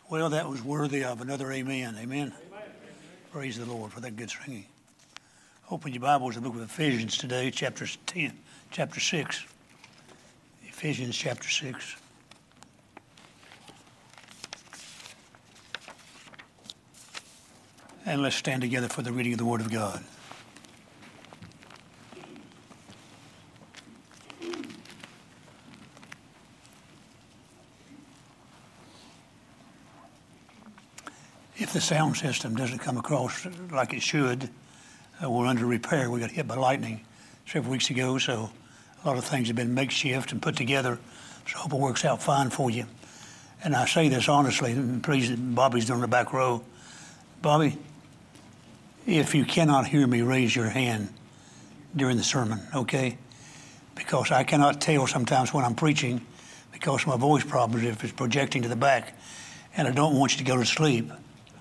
Well, that was worthy of another amen. Amen. Praise the Lord for that good singing. Open your Bibles to the book of Ephesians today, chapter 6. Ephesians chapter 6. And let's stand together for the reading of the Word of God. If the sound system doesn't come across like it should, we're under repair. We got hit by lightning several weeks ago, so a lot of things have been makeshift and put together. So I hope it works out fine for you. And I say this honestly, and please, Bobby's down the back row. Bobby, if you cannot hear me, raise your hand during the sermon, okay? Because I cannot tell sometimes when I'm preaching because of my voice problems if it's projecting to the back, and I don't want you to go to sleep.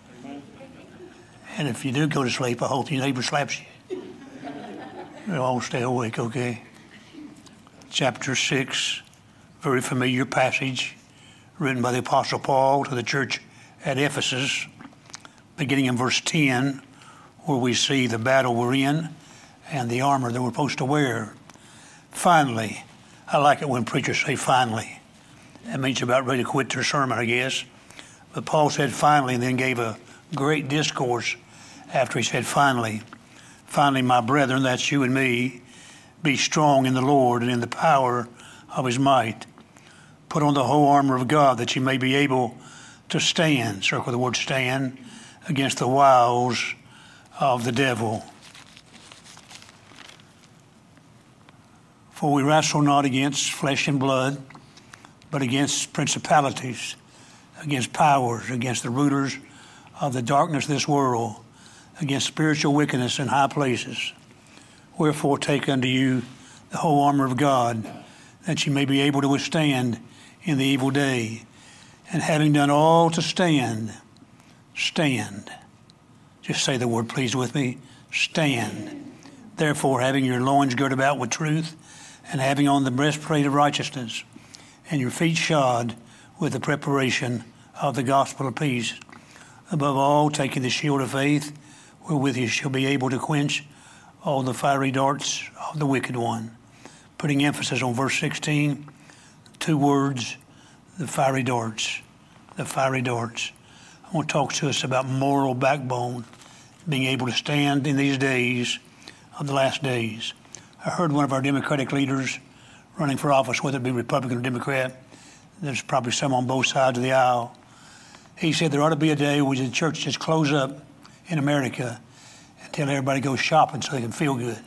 And if you do go to sleep, I hope your neighbor slaps you. You'll all stay awake, okay? Chapter 6, very familiar passage, written by the Apostle Paul to the church at Ephesus, beginning in verse 10, where we see the battle we're in and the armor that we're supposed to wear. Finally, I like it when preachers say finally. That means about ready to quit their sermon, I guess. But Paul said finally and then gave a great discourse after he said finally, my brethren, that's you and me, be strong in the Lord and in the power of his might. Put on the whole armor of God that you may be able to stand, circle the word stand, against the wiles of the devil. For we wrestle not against flesh and blood, but against principalities, against powers, against the rulers of the darkness of this world, against spiritual wickedness in high places. Wherefore take unto you the whole armor of God, that you may be able to withstand in the evil day. And having done all to stand, stand. Just say the word, please, with me. Stand. Therefore, having your loins girt about with truth, and having on the breastplate of righteousness, and your feet shod with the preparation of the gospel of peace. Above all, taking the shield of faith, wherewith you shall be able to quench all the fiery darts of the wicked one. Putting emphasis on verse 16, two words, the fiery darts, the fiery darts. I want to talk to us about moral backbone, being able to stand in these days of the last days. I heard one of our Democratic leaders running for office, whether it be Republican or Democrat, there's probably some on both sides of the aisle. He said there ought to be a day where the church just close up in America and tell everybody to go shopping so they can feel good.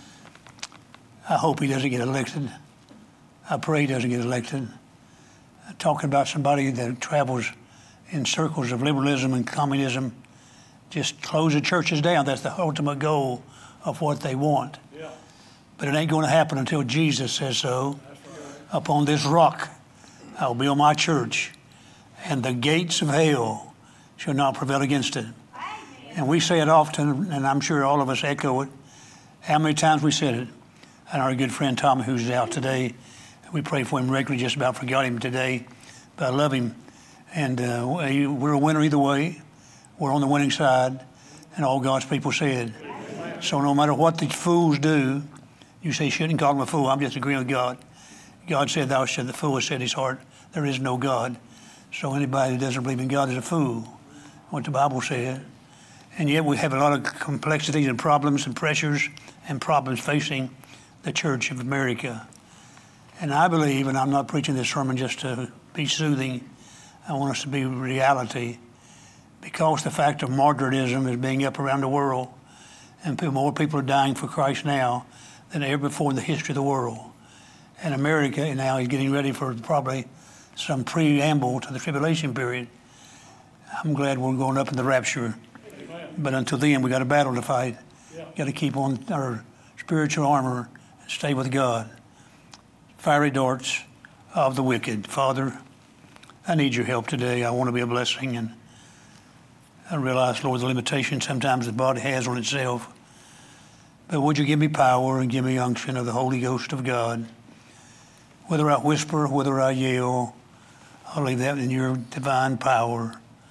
I hope he doesn't get elected. I pray he doesn't get elected. I'm talking about somebody that travels in circles of liberalism and communism, just close the churches down. That's the ultimate goal of what they want. Yeah. But it ain't going to happen until Jesus says so. Upon this rock I will build my church, and the gates of hell shall not prevail against it. And we say it often, and I'm sure all of us echo it. How many times we said it? And our good friend Tommy, who's out today, we pray for him regularly, just about forgot him today, but I love him. And we're a winner either way. We're on the winning side, and all God's people said. So no matter what the fools do, you say, shouldn't call him a fool. I'm just agreeing with God. God said, thou shalt, the fool has said in his heart, there is no God. So anybody that doesn't believe in God is a fool, what the Bible said. And yet we have a lot of complexities and problems and pressures and problems facing the Church of America. And I believe, and I'm not preaching this sermon just to be soothing, I want us to be reality, because the fact of martyrdom is being up around the world, and more people are dying for Christ now than ever before in the history of the world. And America now is getting ready for probably some preamble to the tribulation period. I'm glad we're going up in the rapture. But until then, we got a battle to fight. Yeah. Got to keep on our spiritual armor and stay with God. Fiery darts of the wicked. Father, I need your help today. I want to be a blessing, and I realize, Lord, the limitations sometimes the body has on itself. But would you give me power and give me unction of the Holy Ghost of God? Whether I whisper, whether I yell, I'll leave that in your divine power.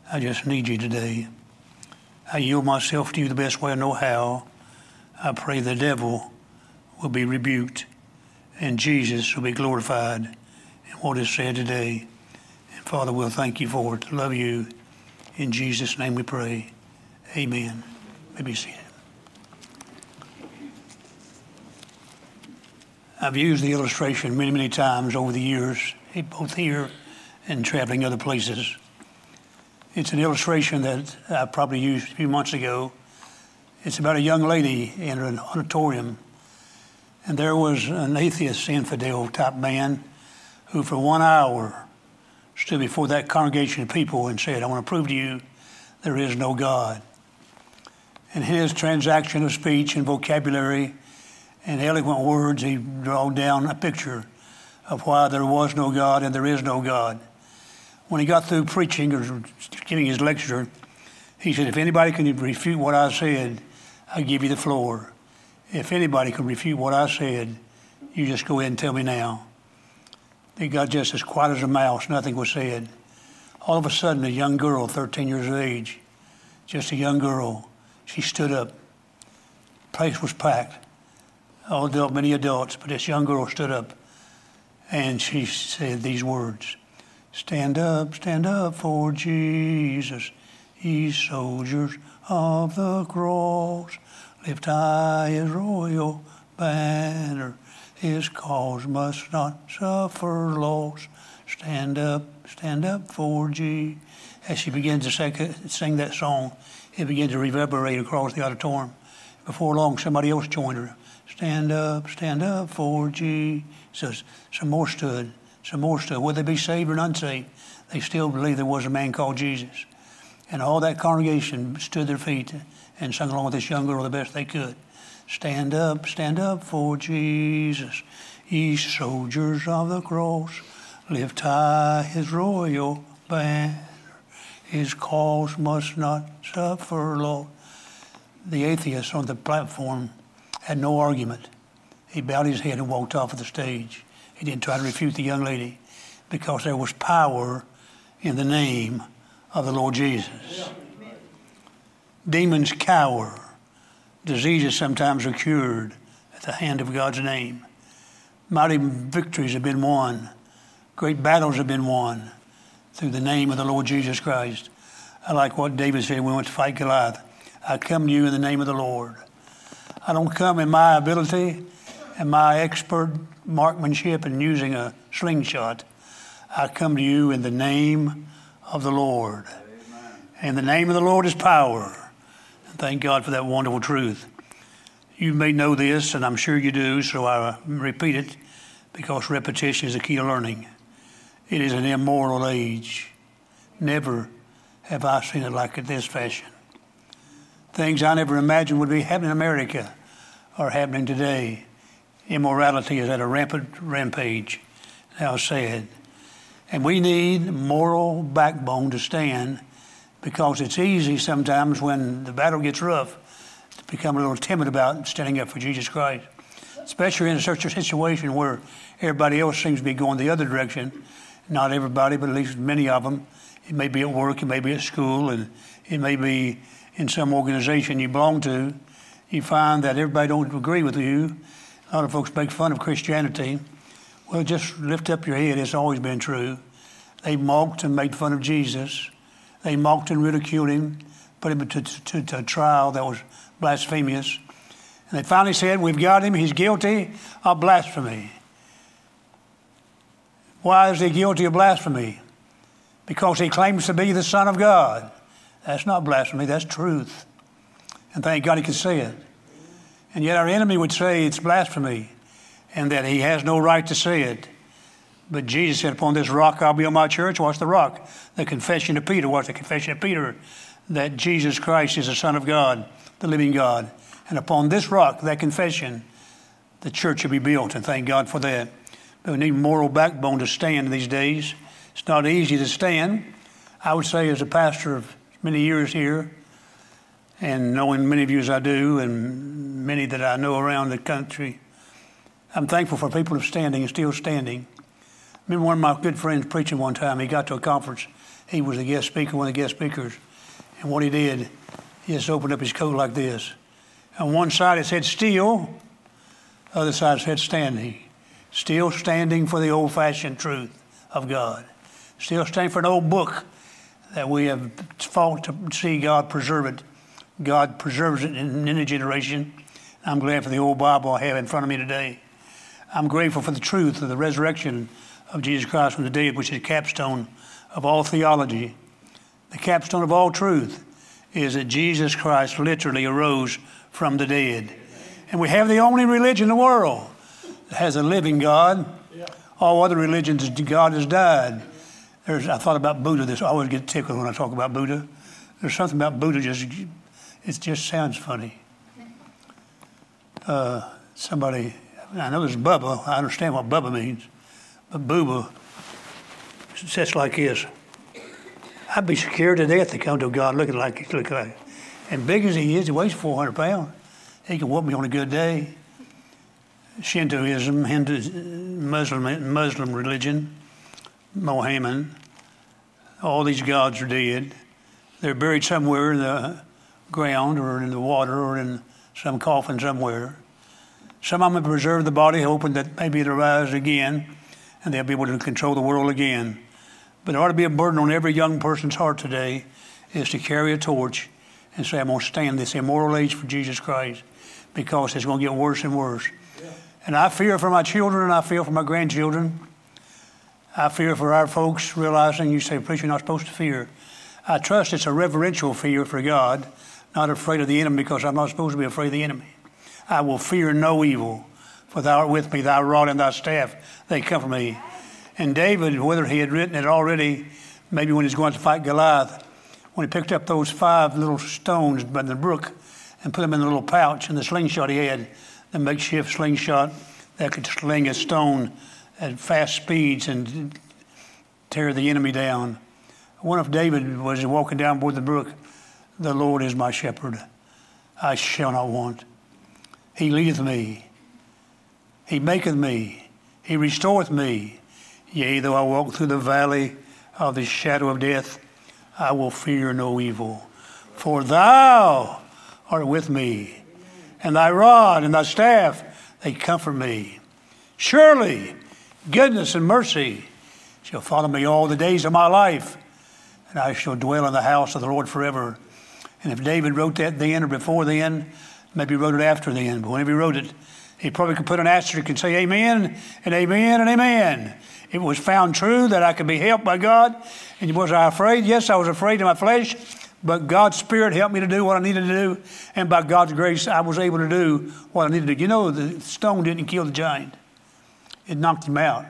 I just need you today. I yield myself to you the best way I know how. I pray the devil will be rebuked and Jesus will be glorified in what is said today. And Father, we'll thank you for it. Love you. In Jesus' name we pray. Amen. You may be seated. I've used the illustration many, many times over the years, both here and traveling other places. It's an illustration that I probably used a few months ago. It's about a young lady in an auditorium, and there was an atheist, infidel type man who for 1 hour stood before that congregation of people and said, I want to prove to you there is no God. And his transaction of speech and vocabulary and eloquent words, he drew down a picture of why there was no God and there is no God. When he got through preaching or giving his lecture, he said, if anybody can refute what I said, I give you the floor. If anybody can refute what I said, you just go ahead and tell me now. They got just as quiet as a mouse. Nothing was said. All of a sudden, a young girl, 13 years of age, just a young girl, she stood up. The place was packed. Many adults, but this young girl stood up and she said these words, stand up for Jesus, ye soldiers of the cross. Lift high his royal banner, his cause must not suffer loss. Stand up for Jesus. As she began to sing that song, it began to reverberate across the auditorium. Before long, somebody else joined her. Stand up for Jesus. Some more stood. Whether they be saved or unsaved, they still believed there was a man called Jesus. And all that congregation stood their feet and sung along with this young girl the best they could. Stand up for Jesus, ye soldiers of the cross. Lift high his royal banner, his cause must not suffer loss. The atheist on the platform had no argument. He bowed his head and walked off of the stage. He didn't try to refute the young lady because there was power in the name of the Lord Jesus. Yeah. Demons cower. Diseases sometimes are cured at the hand of God's name. Mighty victories have been won. Great battles have been won through the name of the Lord Jesus Christ. I like what David said when we went to fight Goliath. I come to you in the name of the Lord. I don't come in my ability and my expert marksmanship and using a slingshot. I come to you in the name of the Lord. Amen. And the name of the Lord is power. And thank God for that wonderful truth. You may know this, and I'm sure you do, so I repeat it because repetition is the key to learning. It is an immoral age. Never have I seen it like it this fashion. Things I never imagined would be happening in America are happening today. Immorality is at a rampant rampage. How sad. And we need moral backbone to stand because it's easy sometimes when the battle gets rough to become a little timid about standing up for Jesus Christ. Especially in such a situation where everybody else seems to be going the other direction. Not everybody, but at least many of them. It may be at work, it may be at school, and it may be in some organization you belong to. You find that everybody don't agree with you. A lot of folks make fun of Christianity. Well, just lift up your head. It's always been true. They mocked and made fun of Jesus. They mocked and ridiculed him, put him to a trial that was blasphemous. And they finally said, we've got him. He's guilty of blasphemy. Why is he guilty of blasphemy? Because he claims to be the Son of God. That's not blasphemy. That's truth. And thank God he could say it. And yet our enemy would say it's blasphemy and that he has no right to say it. But Jesus said, upon this rock I'll build my church. What's the rock? The confession of Peter. What's the confession of Peter? That Jesus Christ is the Son of God, the living God. And upon this rock, that confession, the church will be built. And thank God for that. But we need moral backbone to stand these days. It's not easy to stand. I would say as a pastor of many years here, and knowing many of you as I do, and many that I know around the country, I'm thankful for people who are standing and still standing. Remember one of my good friends preaching one time. He got to a conference. He was the guest speaker, one of the guest speakers. And what he did, he just opened up his coat like this. On one side it said still, the other side said standing. Still standing for the old-fashioned truth of God. Still standing for an old book that we have fought to see God preserve it. God preserves it in any generation. I'm glad for the old Bible I have in front of me today. I'm grateful for the truth of the resurrection of Jesus Christ from the dead, which is the capstone of all theology. The capstone of all truth is that Jesus Christ literally arose from the dead. And we have the only religion in the world that has a living God. All other religions, God has died. I thought about Buddha. I always get tickled when I talk about Buddha. There's something about Buddha, it just sounds funny. Somebody, I know there's Bubba. I understand what Bubba means. But Bubba says like this. I'd be scared to death to come to God looking like. And big as he is, he weighs 400 pounds. He can whoop me on a good day. Shintoism, Muslim religion, Mohammed, all these gods are dead. They're buried somewhere in the ground or in the water or in some coffin somewhere. Some of them have preserved the body, hoping that maybe it'll rise again and they'll be able to control the world again. But there ought to be a burden on every young person's heart today is to carry a torch and say, I'm going to stand this immoral age for Jesus Christ because it's going to get worse and worse. Yeah. And I fear for my children and I fear for my grandchildren. I fear for our folks realizing you say, preacher, you're not supposed to fear. I trust it's a reverential fear for God, not afraid of the enemy because I'm not supposed to be afraid of the enemy. I will fear no evil, for thou art with me, thy rod and thy staff, they comfort me. And David, whether he had written it already, maybe when he was going to fight Goliath, when he picked up those 5 little stones by the brook and put them in the little pouch and the slingshot he had, the makeshift slingshot that could sling a stone at fast speeds and tear the enemy down. I wonder if David was walking down toward the brook, the Lord is my shepherd, I shall not want. He leadeth me, he maketh me, he restoreth me. Yea, though I walk through the valley of the shadow of death, I will fear no evil. For thou art with me, and thy rod and thy staff, they comfort me. Surely goodness and mercy shall follow me all the days of my life, and I shall dwell in the house of the Lord forever. And if David wrote that then or before then, maybe he wrote it after then, but whenever he wrote it, he probably could put an asterisk and say amen and amen and amen. It was found true that I could be helped by God. And was I afraid? Yes, I was afraid of my flesh, but God's Spirit helped me to do what I needed to do. And by God's grace, I was able to do what I needed to do. You know, the stone didn't kill the giant. It knocked him out.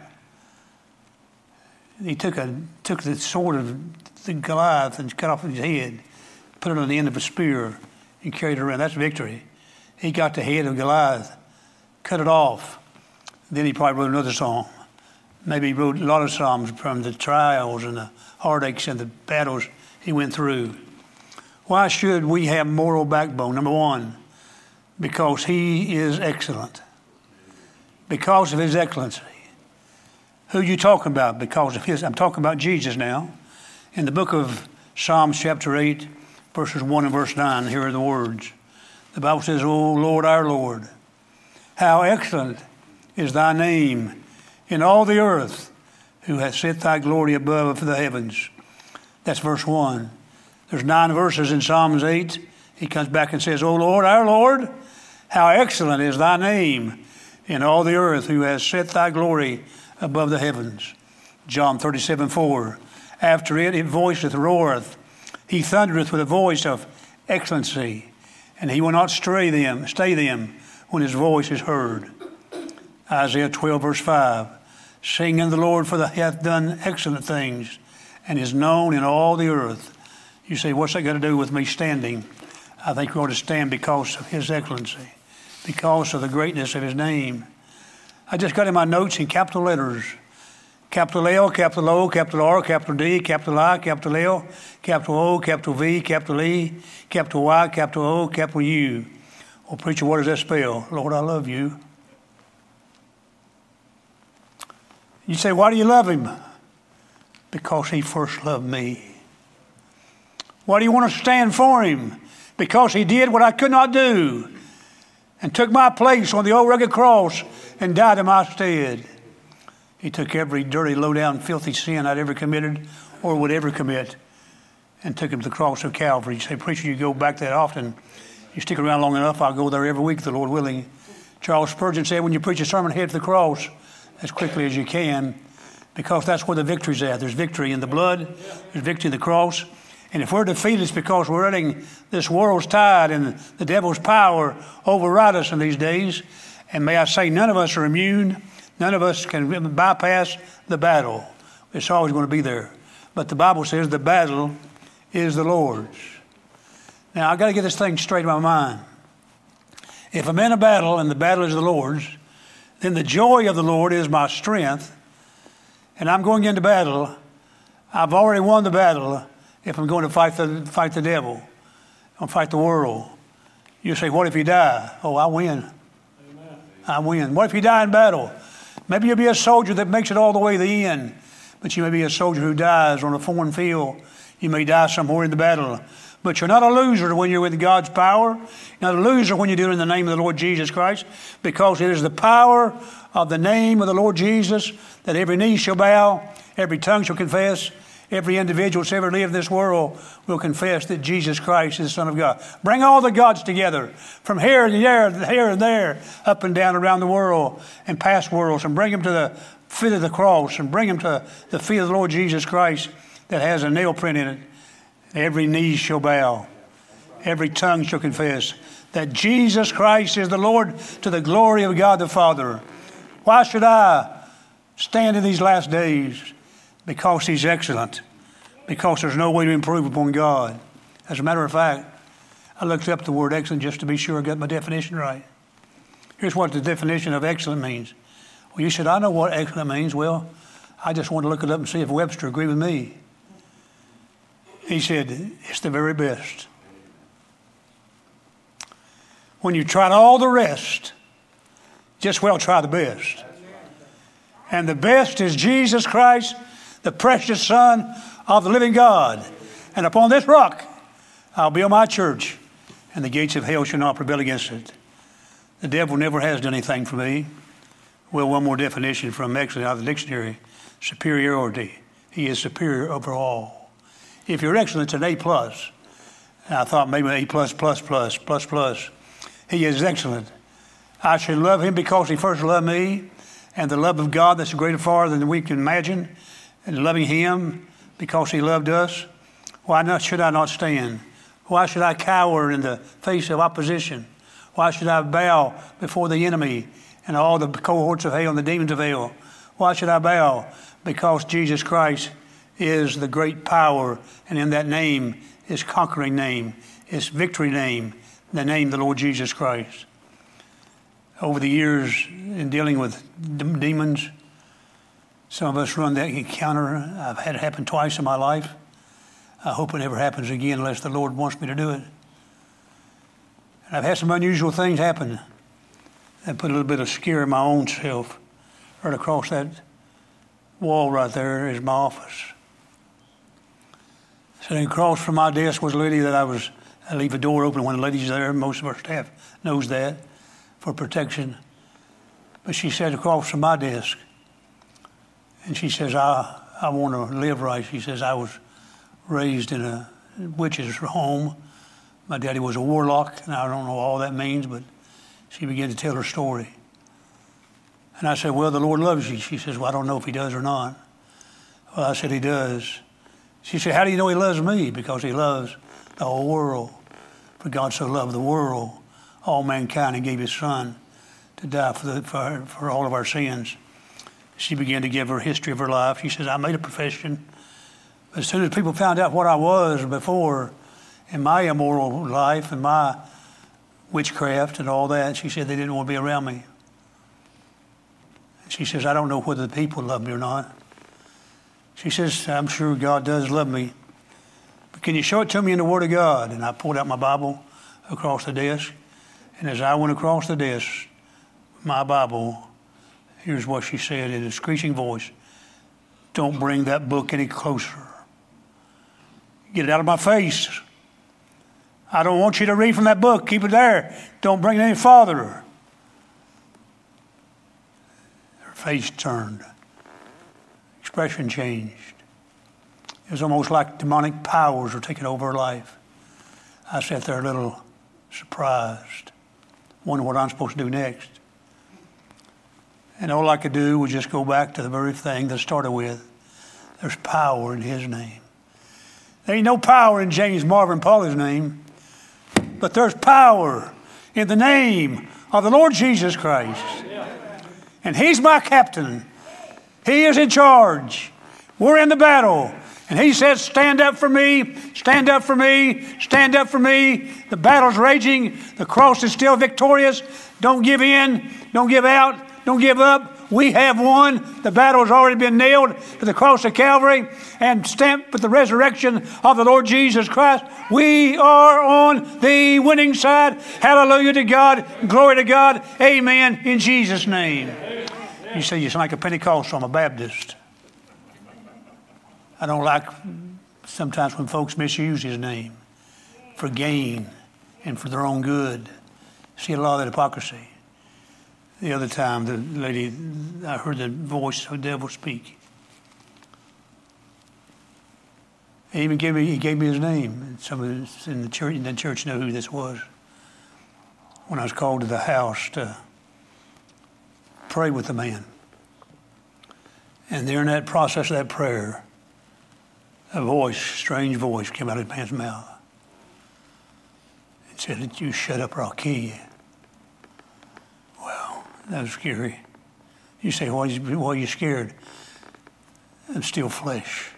He took the sword of the Goliath and cut off his head, put it on the end of a spear, and carried it around. That's victory. He got the head of Goliath, cut it off. Then he probably wrote another song. Maybe he wrote a lot of psalms from the trials and the heartaches and the battles he went through. Why should we have moral backbone? Number one, because he is excellent. Because of his excellency. Who are you talking about? Because of his. I'm talking about Jesus now. In the book of Psalms chapter 8, verses 1 and verse 9, here are the words. The Bible says, O Lord, our Lord, how excellent is thy name in all the earth, who hath set thy glory above the heavens. That's verse 1. There's 9 verses in Psalms 8. He comes back and says, O Lord, our Lord, how excellent is thy name in all the earth, who has set thy glory above the heavens. John 37:4. After it voiceth, roareth. He thundereth with a voice of excellency, and he will not stay them when his voice is heard. Isaiah 12, verse 5. Sing unto the Lord, for he hath done excellent things, and is known in all the earth. You say, what's that got to do with me standing? I think we ought to stand because of his excellency, because of the greatness of his name. I just got in my notes in capital letters. Capital L, capital O, capital R, capital D, capital I, capital L, capital O, capital V, capital E, capital Y, capital O, capital U. Well, preacher, what does that spell? Lord, I love you. You say, why do you love him? Because he first loved me. Why do you want to stand for him? Because he did what I could not do and took my place on the old rugged cross and died in my stead. He took every dirty, low-down, filthy sin I'd ever committed or would ever commit and took him to the cross of Calvary. You say, preacher, you go back that often. You stick around long enough, I'll go there every week, the Lord willing. Charles Spurgeon said, when you preach a sermon, head to the cross as quickly as you can, because that's where the victory's at. There's victory in the blood. There's victory in the cross. And if we're defeated, it's because we're letting this world's tide and the devil's power override us in these days. And may I say, none of us are immune. None of us can bypass the battle. It's always going to be there. But the Bible says the battle is the Lord's. Now, I've got to get this thing straight in my mind. If I'm in a battle and the battle is the Lord's, then the joy of the Lord is my strength. And I'm going into battle. I've already won the battle if I'm going to fight the devil or fight the world. You say, what if you die? Oh, I win. Amen. I win. What if you die in battle? Maybe you'll be a soldier that makes it all the way to the end. But you may be a soldier who dies on a foreign field. You may die somewhere in the battle. But you're not a loser when you're with God's power. You're not a loser when you do it in the name of the Lord Jesus Christ, because it is the power of the name of the Lord Jesus that every knee shall bow, every tongue shall confess, every individual that's ever lived in this world will confess that Jesus Christ is the Son of God. Bring all the gods together from here and there, here and there, up and down around the world and past worlds, and bring them to the feet of the cross and bring them to the feet of the Lord Jesus Christ that has a nail print in it. Every knee shall bow. Every tongue shall confess that Jesus Christ is the Lord, to the glory of God the Father. Why should I stand in these last days? Because he's excellent. Because there's no way to improve upon God. As a matter of fact, I looked up the word excellent just to be sure I got my definition right. Here's what the definition of excellent means. Well, you said, I know what excellent means. Well, I just want to look it up and see if Webster agreed with me. He said, it's the very best. When you tried all the rest, just well try the best. And the best is Jesus Christ, the precious Son of the living God. And upon this rock, I'll build my church, and the gates of hell shall not prevail against it. The devil never has done anything for me. Well, one more definition from excellent out of the dictionary. Superiority. He is superior over all. If you're excellent, it's an A+. And I thought maybe A++++++. He is excellent. I should love him because he first loved me. And the love of God that's greater far than we can imagine. And loving him because he loved us. Why should I not stand? Why should I cower in the face of opposition? Why should I bow before the enemy and all the cohorts of hell and the demons of hell? Why should I bow? Because Jesus Christ is the great power, and in that name, his conquering name, his victory name, the name of the Lord Jesus Christ. Over the years in dealing with demons, some of us run that encounter. I've had it happen twice in my life. I hope it never happens again unless the Lord wants me to do it. And I've had some unusual things happen that put a little bit of scare in my own self. Right across that wall right there is my office. Sitting across from my desk was a lady that I leave a door open when the lady's there. Most of our staff knows that for protection. But she sat across from my desk. And she says, I want to live right. She says, I was raised in a witch's home. My daddy was a warlock, and I don't know all that means, but she began to tell her story. And I said, well, the Lord loves you. She says, well, I don't know if he does or not. Well, I said, he does. She said, how do you know he loves me? Because he loves the whole world. For God so loved the world, all mankind, and gave his son to die for all of our sins. She began to give her history of her life. She says, I made a profession. As soon as people found out what I was before in my immoral life and my witchcraft and all that, she said they didn't want to be around me. She says, I don't know whether the people love me or not. She says, I'm sure God does love me. But can you show it to me in the Word of God? And I pulled out my Bible across the desk. And as I went across the desk, my Bible, here's what she said in a screeching voice. Don't bring that book any closer. Get it out of my face. I don't want you to read from that book. Keep it there. Don't bring it any farther. Her face turned. Expression changed. It was almost like demonic powers were taking over her life. I sat there a little surprised, wondering what I'm supposed to do next. And all I could do was just go back to the very thing that started with. There's power in His name. There ain't no power in James Marvin Pauley's name, but there's power in the name of the Lord Jesus Christ. And He's my captain. He is in charge. We're in the battle. And He says, stand up for me, stand up for me, stand up for me. The battle's raging. The cross is still victorious. Don't give in. Don't give out. Don't give up. We have won. The battle has already been nailed to the cross of Calvary and stamped with the resurrection of the Lord Jesus Christ. We are on the winning side. Hallelujah to God. Glory to God. Amen. In Jesus' name. You say you sound like a Pentecostal. I'm a Baptist. I don't like sometimes when folks misuse His name for gain and for their own good. See a lot of that hypocrisy. The other time, the lady, I heard the voice of the devil speak. He gave me his name. Some of us in the church know who this was. When I was called to the house to pray with the man. And during that process of that prayer, a voice, strange voice, came out of the man's mouth. It said, "You shut up or I'll kill you." Well, that was scary. You say, why are you scared? I'm still flesh.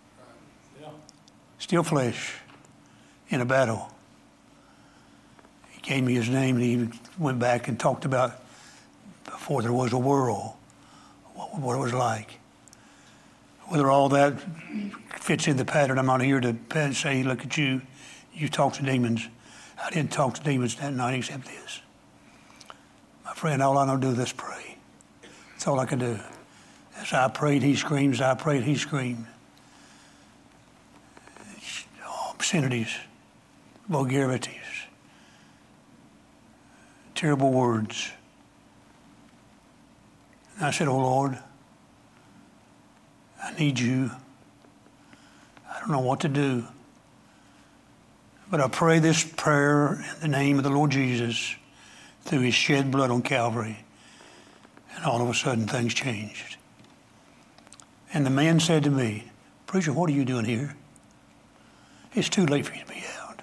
Still flesh in a battle. He gave me his name, and he went back and talked about before there was a world, what it was like. Whether all that fits in the pattern, I'm not here to say, look at you, you talk to demons. I didn't talk to demons that night except this. My friend, all I know to do is pray. That's all I can do. As I prayed, he screamed. As I prayed, he screamed. Obscenities, vulgarities, terrible words. And I said, "Oh Lord, I need you. I don't know what to do. But I pray this prayer in the name of the Lord Jesus through His shed blood on Calvary." And all of a sudden things changed. And the man said to me, "Preacher, what are you doing here? It's too late for you to be out."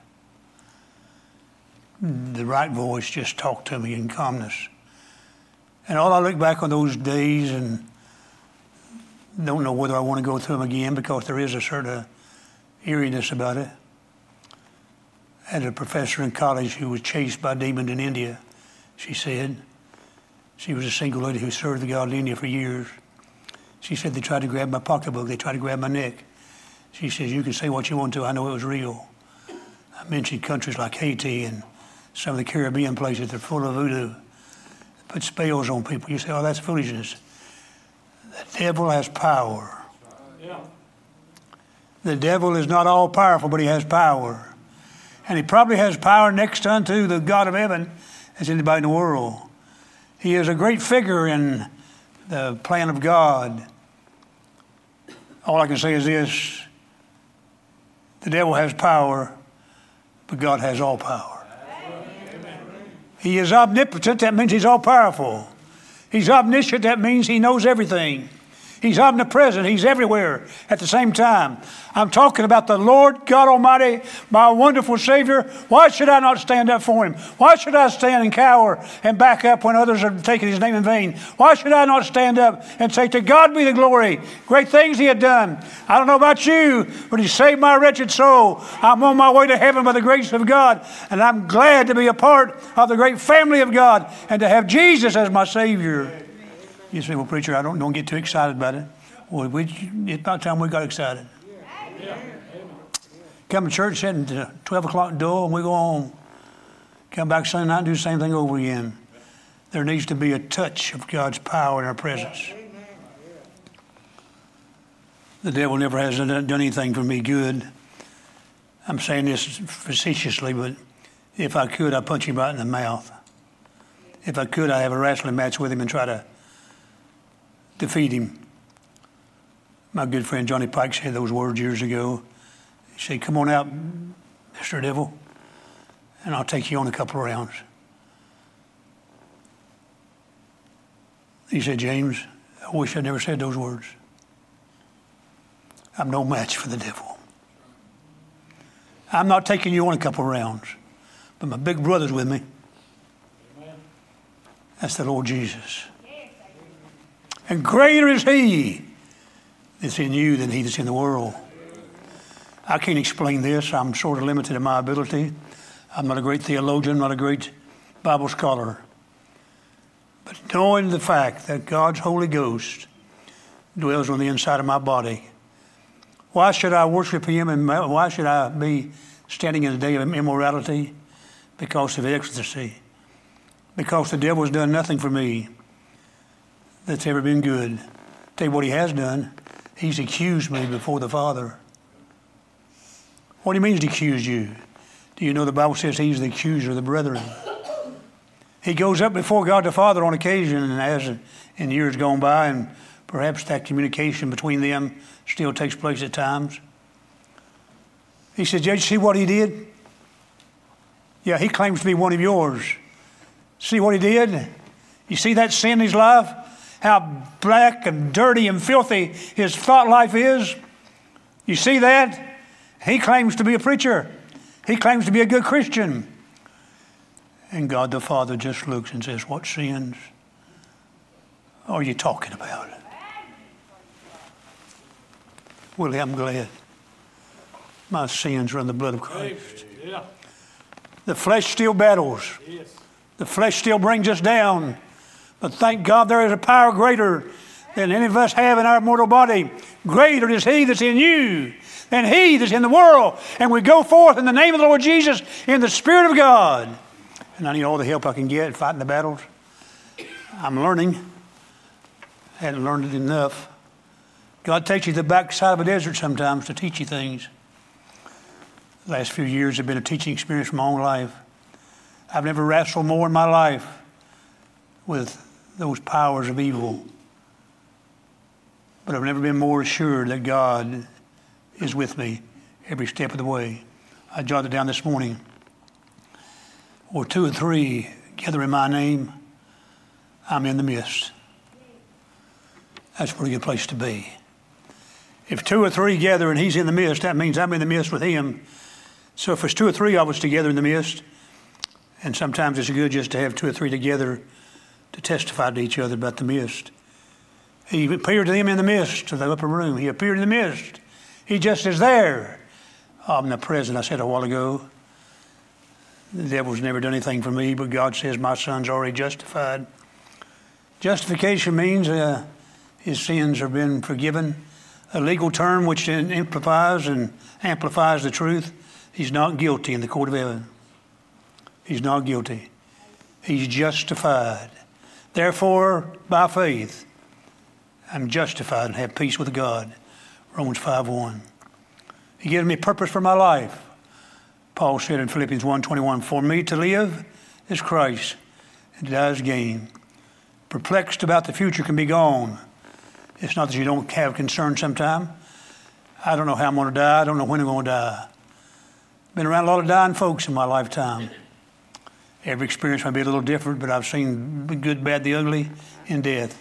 The right voice just talked to me in calmness. And all I look back on those days and don't know whether I want to go through them again, because there is a certain eeriness about it. I had a professor in college who was chased by demons in India, she said. She was a single lady who served the God in India for years. She said they tried to grab my pocketbook, they tried to grab my neck. She says, "You can say what you want to, I know it was real." I mentioned countries like Haiti and some of the Caribbean places that are full of voodoo. They put spells on people. You say, "Oh, that's foolishness." The devil has power. Yeah. The devil is not all powerful, but he has power. And he probably has power next unto the God of heaven as anybody in the world. He is a great figure in the plan of God. All I can say is this: the devil has power, but God has all power. Amen. He is omnipotent, that means He's all powerful. He's omniscient, that means He knows everything. He's omnipresent. He's everywhere at the same time. I'm talking about the Lord God Almighty, my wonderful Savior. Why should I not stand up for Him? Why should I stand and cower and back up when others are taking His name in vain? Why should I not stand up and say, "To God be the glory. Great things He had done." I don't know about you, but He saved my wretched soul. I'm on my way to heaven by the grace of God, and I'm glad to be a part of the great family of God and to have Jesus as my Savior. You say, "Well, preacher, I don't get too excited about it." Well, it's about time we got excited. Come to church, sit at the 12 o'clock door, and we go home. Come back Sunday night and do the same thing over again. There needs to be a touch of God's power in our presence. The devil never has done anything for me good. I'm saying this facetiously, but if I could, I'd punch him right in the mouth. If I could, I'd have a wrestling match with him and try to defeat him. My good friend Johnny Pike said those words years ago. He said, "Come on out, Mr. Devil, and I'll take you on a couple of rounds." He said, "James, I wish I'd never said those words. I'm no match for the devil. I'm not taking you on a couple of rounds, but my big brother's with me." Amen. That's the Lord Jesus. And greater is He that's in you than he that's in the world. I can't explain this. I'm sort of limited in my ability. I'm not a great theologian, not a great Bible scholar. But knowing the fact that God's Holy Ghost dwells on the inside of my body, why should I worship Him and why should I be standing in the day of immorality? Because of ecstasy. Because the devil's done nothing for me that's ever been good. Tell you what he has done. He's accused me before the Father. What do you mean he's accused you? Do you know the Bible says he's the accuser of the brethren? He goes up before God the Father on occasion, and as in years gone by, and perhaps that communication between them still takes place at times. He said, "Did you see what he did? Yeah, he claims to be one of yours. See what he did? You see that sin in his life? How black and dirty and filthy his thought life is? You see that? He claims to be a preacher. He claims to be a good Christian." And God the Father just looks and says, "What sins are you talking about?" Willie, I'm glad my sins are in the blood of Christ. Yeah. The flesh still battles. Yes. The flesh still brings us down. But thank God there is a power greater than any of us have in our mortal body. Greater is He that's in you than he that's in the world. And we go forth in the name of the Lord Jesus in the Spirit of God. And I need all the help I can get fighting the battles. I'm learning. Hadn't learned it enough. God takes you to the backside of a desert sometimes to teach you things. The last few years have been a teaching experience from my own life. I've never wrestled more in my life with those powers of evil. But I've never been more assured that God is with me every step of the way. I jotted down this morning, "Or 2 or 3 gather in my name, I'm in the midst." That's a pretty good place to be. If 2 or 3 gather and He's in the midst, that means I'm in the midst with Him. So if there's 2 or 3 of us together in the midst, and sometimes it's good just to have 2 or 3 together to testify to each other about the mist. He appeared to them in the mist of the upper room. He appeared in the mist. He just is there, omnipresent. I said a while ago, the devil's never done anything for me, but God says my son's already justified. Justification means his sins have been forgiven. A legal term which amplifies the truth. He's not guilty in the court of heaven. He's not guilty. He's justified. Therefore, by faith, I'm justified and have peace with God. Romans 5:1. He gives me purpose for my life. Paul said in Philippians 1:21, "For me to live is Christ, and to die is gain." Perplexed about the future can be gone. It's not that you don't have concern sometime. I don't know how I'm going to die. I don't know when I'm going to die. Been around a lot of dying folks in my lifetime. Every experience might be a little different, but I've seen the good, bad, the ugly in death.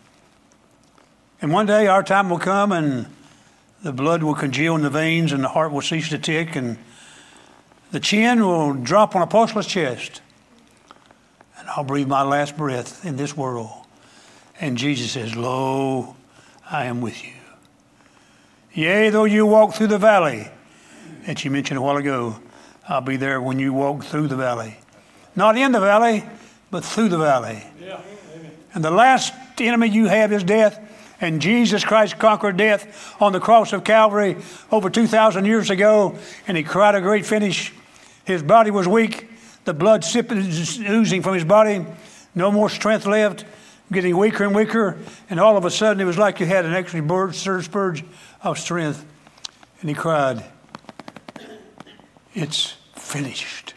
And one day our time will come and the blood will congeal in the veins and the heart will cease to tick and the chin will drop on a porcelain chest. And I'll breathe my last breath in this world. And Jesus says, "Lo, I am with you. Yea, though you walk through the valley," that you mentioned a while ago, I'll be there when you walk through the valley. Not in the valley, but through the valley. Yeah. And the last enemy you have is death. And Jesus Christ conquered death on the cross of Calvary over 2,000 years ago. And He cried a great finish. His body was weak. The blood oozing from His body. No more strength left. Getting weaker and weaker. And all of a sudden it was like you had an extra surge of strength. And he cried, "It's finished.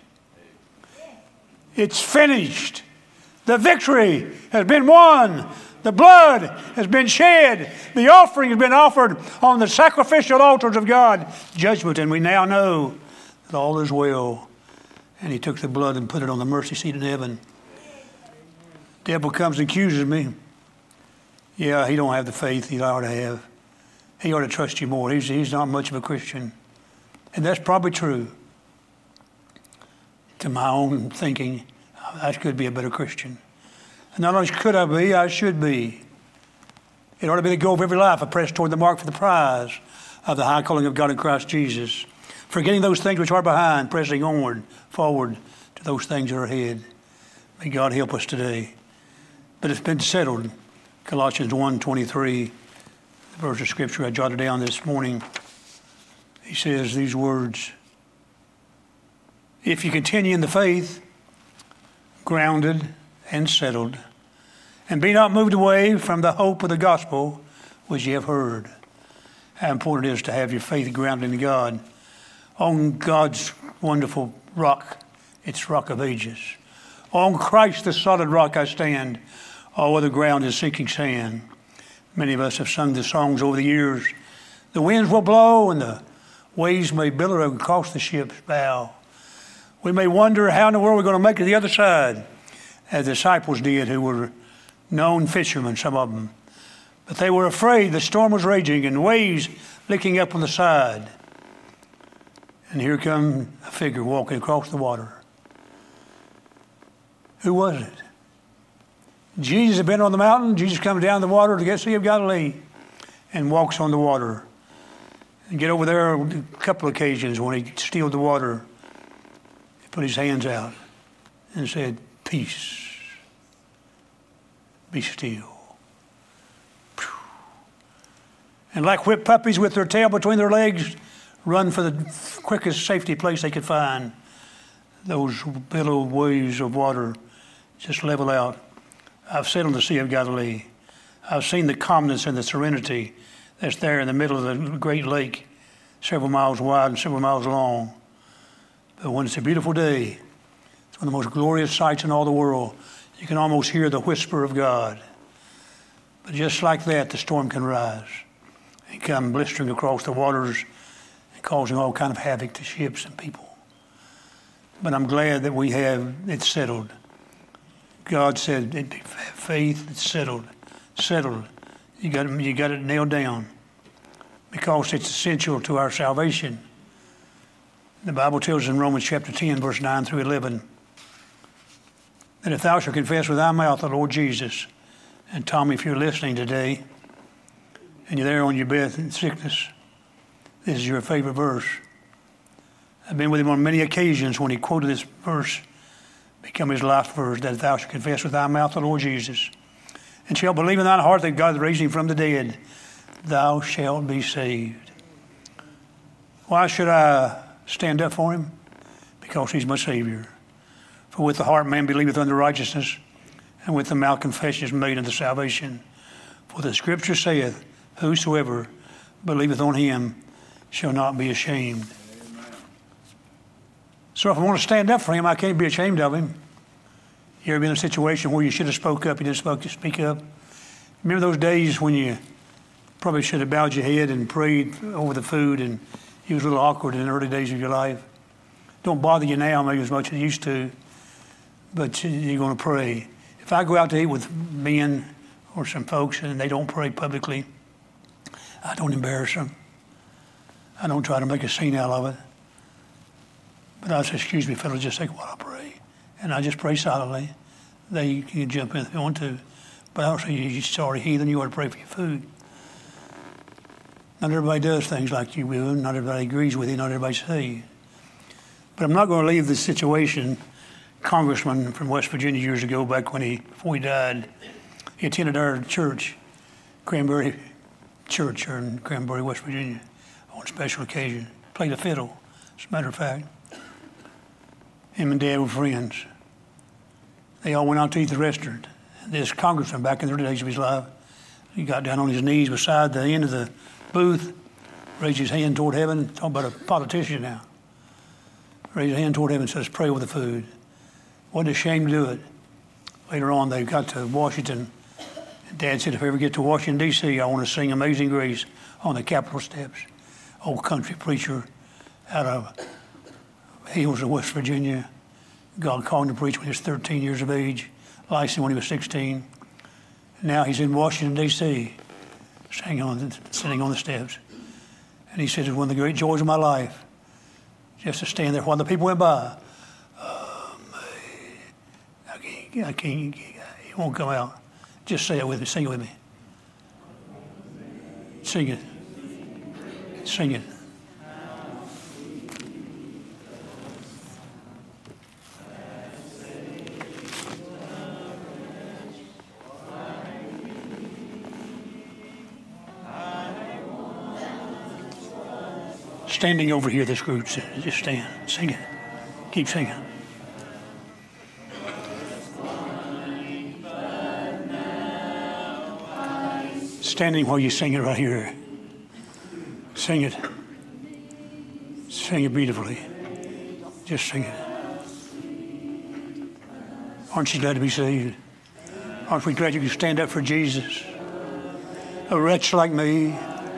It's finished. The victory has been won. The blood has been shed. The offering has been offered on the sacrificial altars of God. Judgment, and we now know that all is well." And he took the blood and put it on the mercy seat in heaven. The devil comes and accuses me. Yeah, he don't have the faith he ought to have. He ought to trust you more. He's not much of a Christian. And that's probably true. To my own thinking, I could be a better Christian. And not only could I be, I should be. It ought to be the goal of every life, I press toward the mark for the prize of the high calling of God in Christ Jesus. Forgetting those things which are behind, pressing onward, forward to those things that are ahead. May God help us today. But it's been settled. Colossians 1:23, the verse of Scripture I jotted down this morning. He says these words, "If you continue in the faith, grounded and settled, and be not moved away from the hope of the gospel which ye have heard." How important it is to have your faith grounded in God, on God's wonderful rock, its rock of ages. On Christ the solid rock I stand, all other ground is sinking sand. Many of us have sung the songs over the years. The winds will blow and the waves may billow across the ship's bow. We may wonder how in the world we're going to make it to the other side, as the disciples did, who were known fishermen, some of them. But they were afraid. The storm was raging and waves licking up on the side. And here come a figure walking across the water. Who was it? Jesus had been on the mountain. Jesus comes down the water to get Sea of Galilee and walks on the water. And get over there a couple of occasions when he stilled the water. He put his hands out and said, "Peace, be still." And like whipped puppies with their tail between their legs, run for the quickest safety place they could find. Those billow waves of water just level out. I've sat on the Sea of Galilee. I've seen the calmness and the serenity that's there in the middle of the great lake, several miles wide and several miles long. But when it's a beautiful day, it's one of the most glorious sights in all the world. You can almost hear the whisper of God. But just like that, the storm can rise and come blistering across the waters and causing all kind of havoc to ships and people. But I'm glad that we have it settled. God said, faith, it's settled. Settled. You got it nailed down. Because it's essential to our salvation. The Bible tells us in Romans chapter 10, verse 9 through 11, that if thou shalt confess with thy mouth the Lord Jesus, and Tommy, if you're listening today, and you're there on your bed in sickness, this is your favorite verse. I've been with him on many occasions when he quoted this verse, become his life verse, that if thou shalt confess with thy mouth the Lord Jesus, and shalt believe in thine heart that God raised him from the dead, thou shalt be saved. Why should I stand up for him? Because he's my Savior. For with the heart man believeth unto righteousness, and with the mouth confession is made unto salvation. For the Scripture saith, whosoever believeth on him shall not be ashamed. So if I want to stand up for him, I can't be ashamed of him. You ever been in a situation where you should have spoke up, you didn't speak up? Remember those days when you probably should have bowed your head and prayed over the food, and you was a little awkward in the early days of your life? Don't bother you now maybe as much as it used to, but you're going to pray. If I go out to eat with men or some folks and they don't pray publicly, I don't embarrass them. I don't try to make a scene out of it. But I say, excuse me, fellas, just take a while, I pray. And I just pray silently. They can jump in if they want to. But I don't say, you sorry heathen, you ought to pray for your food. Not everybody does things like you will. Not everybody agrees with you. Not everybody says. But I'm not going to leave this situation. Congressman from West Virginia years ago, back before he died, he attended our church, Cranberry Church here in Cranberry, West Virginia, on a special occasion. Played a fiddle, as a matter of fact. Him and Dad were friends. They all went out to eat at the restaurant. This congressman, back in the early days of his life, he got down on his knees beside the end of the booth raised his hand toward heaven. Talking about a politician now. Raised his hand toward heaven and says, pray over the food. Wasn't ashamed to do it. Later on, they got to Washington. And Dad said, if I ever get to Washington, D.C., I want to sing Amazing Grace on the Capitol steps. Old country preacher out of Hills of West Virginia. God called him to preach when he was 13 years of age, licensed when he was 16. Now he's in Washington, D.C., sitting on the steps. And he said, it's one of the great joys of my life, just to stand there while the people went by. I can't, it won't come out. Just say it with me, sing it with me. Sing it. Sing it. Standing over here, this group, just stand, sing it. Keep singing. Standing while you sing it right here. Sing it. Sing it beautifully. Just sing it. Aren't you glad to be saved? Aren't we glad you can stand up for Jesus? A wretch like me.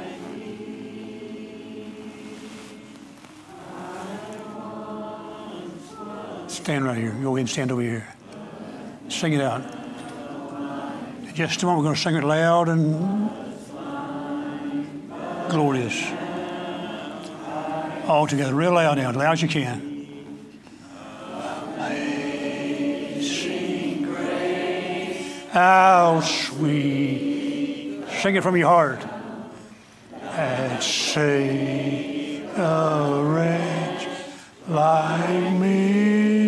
Stand right here. Go ahead and stand over here. Sing it out. In just a moment, we're going to sing it loud and glorious. All together, real loud now, as loud as you can. Amazing grace, how sweet. Sing it from your heart. And say, a wretch like me.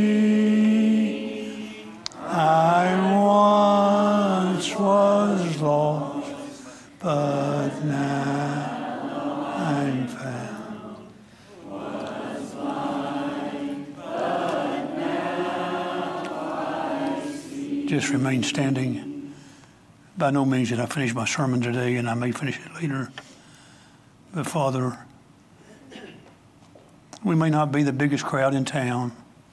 I once was lost, but now I'm found. Was blind, but now I see. Just remain standing. By no means did I finish my sermon today, and I may finish it later. But Father, we may not be the biggest crowd in town.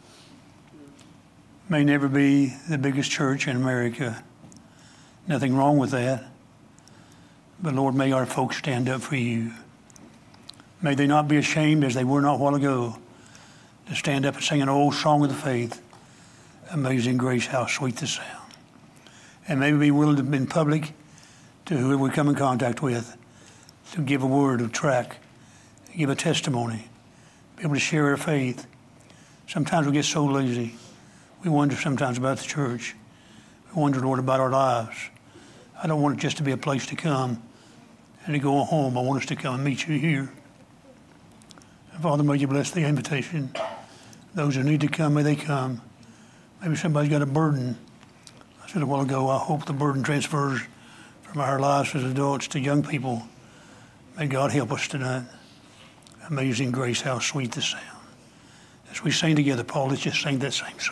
May never be the biggest church in America. Nothing wrong with that. But Lord, may our folks stand up for you. May they not be ashamed, as they were not a while ago, to stand up and sing an old song of the faith. Amazing grace, how sweet the sound. And may we be willing to be in public to whoever we come in contact with, to give a word of track, give a testimony, be able to share our faith. Sometimes we get so lazy. We wonder sometimes about the church. We wonder, Lord, about our lives. I don't want it just to be a place to come and to go home. I want us to come and meet you here. And Father, may you bless the invitation. Those who need to come, may they come. Maybe somebody's got a burden. I said a while ago, I hope the burden transfers from our lives as adults to young people. May God help us tonight. Amazing grace, how sweet the sound. As we sing together, Paul, let's just sing that same song.